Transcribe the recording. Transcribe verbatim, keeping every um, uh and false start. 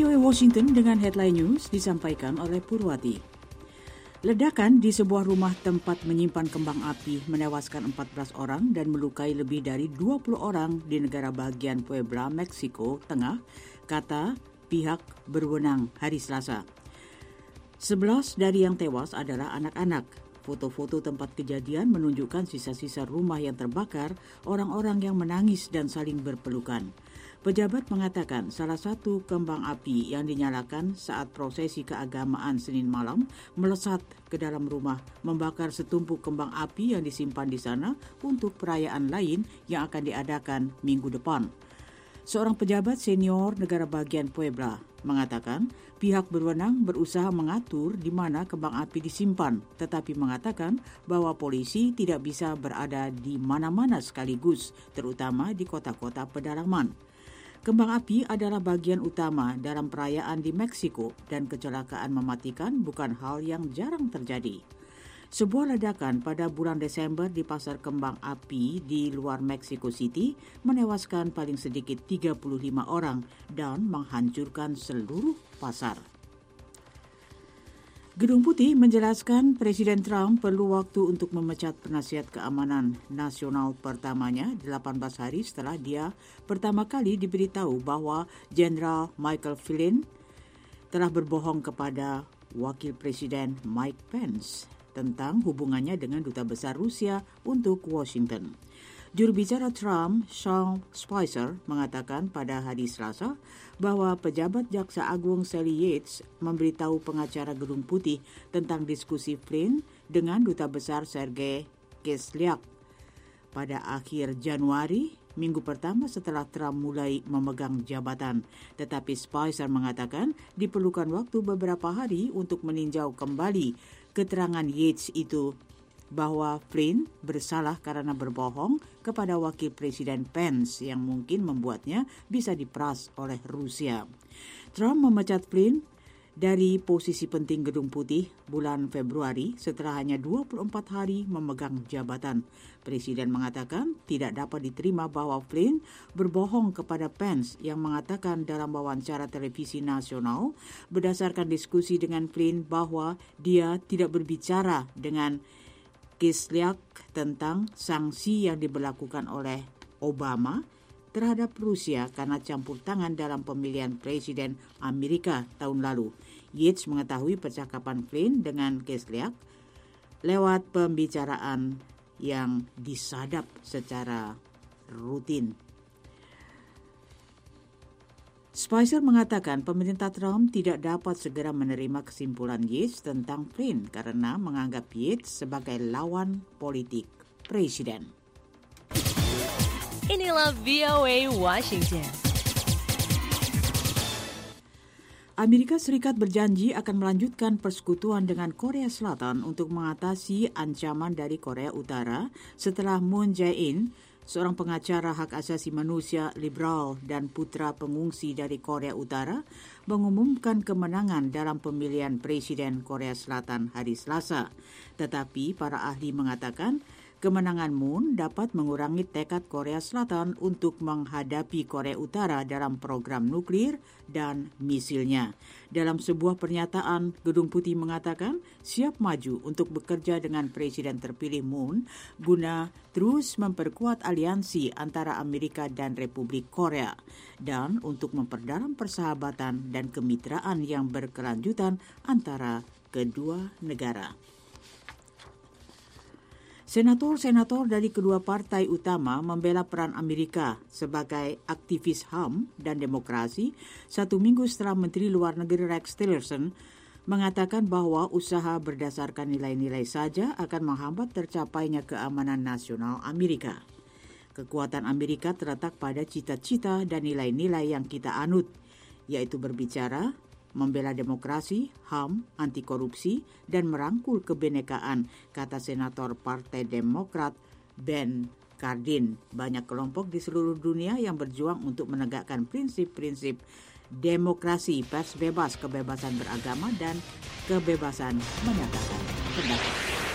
V O A Washington dengan headline news disampaikan oleh Purwati. Ledakan di sebuah rumah tempat menyimpan kembang api menewaskan empat belas orang dan melukai lebih dari dua puluh orang di negara bagian Puebla, Meksiko Tengah, kata pihak berwenang hari Selasa. Sebelas dari yang tewas adalah anak-anak. Foto-foto tempat kejadian menunjukkan sisa-sisa rumah yang terbakar, orang-orang yang menangis dan saling berpelukan. Pejabat mengatakan salah satu kembang api yang dinyalakan saat prosesi keagamaan Senin malam melesat ke dalam rumah, membakar setumpuk kembang api yang disimpan di sana untuk perayaan lain yang akan diadakan minggu depan. Seorang pejabat senior negara bagian Puebla mengatakan pihak berwenang berusaha mengatur di mana kembang api disimpan, tetapi mengatakan bahwa polisi tidak bisa berada di mana-mana sekaligus, terutama di kota-kota pedalaman. Kembang api adalah bagian utama dalam perayaan di Meksiko dan kecelakaan mematikan bukan hal yang jarang terjadi. Sebuah ledakan pada bulan Desember di pasar kembang api di luar Mexico City menewaskan paling sedikit tiga puluh lima orang dan menghancurkan seluruh pasar. Gedung Putih menjelaskan Presiden Trump perlu waktu untuk memecat penasihat keamanan nasional pertamanya delapan belas hari setelah dia pertama kali diberitahu bahwa Jenderal Michael Flynn telah berbohong kepada Wakil Presiden Mike Pence tentang hubungannya dengan Duta Besar Rusia untuk Washington. Juru bicara Trump, Sean Spicer, mengatakan pada hari Selasa bahwa pejabat Jaksa Agung Sally Yates memberitahu pengacara Gedung Putih tentang diskusi Flynn dengan Duta Besar Sergei Kislyak pada akhir Januari, minggu pertama setelah Trump mulai memegang jabatan. Tetapi Spicer mengatakan diperlukan waktu beberapa hari untuk meninjau kembali keterangan Yates itu bahwa Flynn bersalah karena berbohong kepada Wakil Presiden Pence yang mungkin membuatnya bisa diperas oleh Rusia. Trump memecat Flynn dari posisi penting Gedung Putih bulan Februari setelah hanya dua puluh empat hari memegang jabatan. Presiden mengatakan tidak dapat diterima bahwa Flynn berbohong kepada Pence yang mengatakan dalam wawancara televisi nasional berdasarkan diskusi dengan Flynn bahwa dia tidak berbicara dengan Kislyak tentang sanksi yang diberlakukan oleh Obama terhadap Rusia karena campur tangan dalam pemilihan Presiden Amerika tahun lalu. Yates mengetahui percakapan Flynn dengan Kislyak lewat pembicaraan yang disadap secara rutin. Spicer mengatakan pemerintah Trump tidak dapat segera menerima kesimpulan Yates tentang Flynn karena menganggap Yates sebagai lawan politik Presiden. Inilah V O A Washington. Amerika Serikat berjanji akan melanjutkan persekutuan dengan Korea Selatan untuk mengatasi ancaman dari Korea Utara setelah Moon Jae-in, seorang pengacara hak asasi manusia liberal dan putra pengungsi dari Korea Utara, mengumumkan kemenangan dalam pemilihan Presiden Korea Selatan hari Selasa. Tetapi para ahli mengatakan kemenangan Moon dapat mengurangi tekad Korea Selatan untuk menghadapi Korea Utara dalam program nuklir dan misilnya. Dalam sebuah pernyataan, Gedung Putih mengatakan siap maju untuk bekerja dengan Presiden terpilih Moon guna terus memperkuat aliansi antara Amerika dan Republik Korea dan untuk memperdalam persahabatan dan kemitraan yang berkelanjutan antara kedua negara. Senator-senator dari kedua partai utama membela peran Amerika sebagai aktivis H A M dan demokrasi satu minggu setelah Menteri Luar Negeri Rex Tillerson mengatakan bahwa usaha berdasarkan nilai-nilai saja akan menghambat tercapainya keamanan nasional Amerika. Kekuatan Amerika terletak pada cita-cita dan nilai-nilai yang kita anut, yaitu berbicara, membela demokrasi, H A M, anti korupsi, dan merangkul kebenekaan, kata Senator Partai Demokrat Ben Cardin. Banyak kelompok di seluruh dunia yang berjuang untuk menegakkan prinsip-prinsip demokrasi, pers bebas, kebebasan beragama, dan kebebasan menyatakan pendapat.